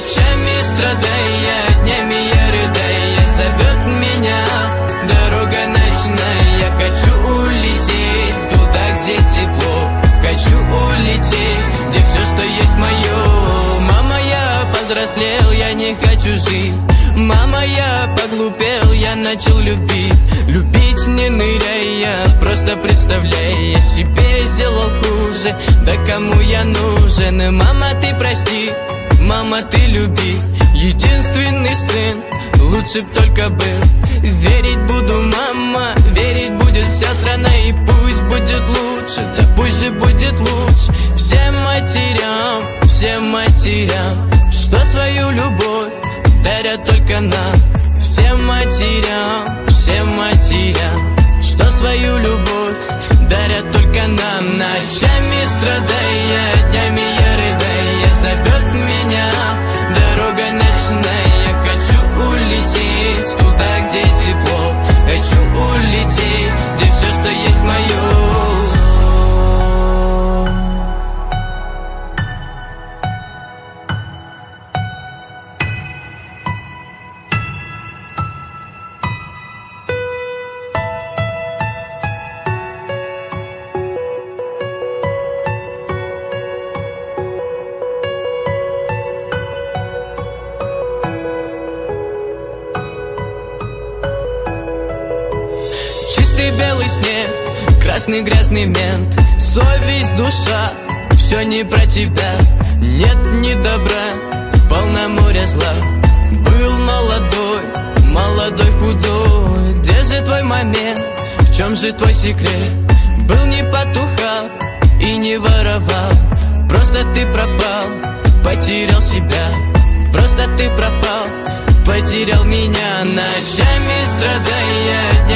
Ночами страдая, днями я рыдая, зовет меня дорога ночная. Я хочу улететь туда, где тепло, хочу улететь, где все, что есть мое. Мама, я повзрослел, я не хочу жить. Мама, я поглупел, я начал любить. Любить не ныряя, просто представляя, я себе сделал хуже. Да кому я нужен? И мама, ты прости, мама, ты люби. Единственный сын, лучше б только был. Верить буду, мама, верить будет вся страна. И пусть будет лучше, да пусть же будет лучше. Всем матерям, что свою любовь дарят только нам. Всем матерям, что свою любовь дарят только нам. Ночами страдая, днями я рыдая, зовет меня дорога ночная. Я хочу улететь туда, где тепло, хочу улететь, где все, что есть мое. Чистый белый снег, красный грязный мент, совесть, душа, все не про тебя. Нет ни добра, полно моря зла. Был молодой, худой. Где же твой момент, в чем же твой секрет? Был не потухал и не воровал, просто ты пропал, потерял себя. Просто ты пропал, потерял меня. Ночами страдая,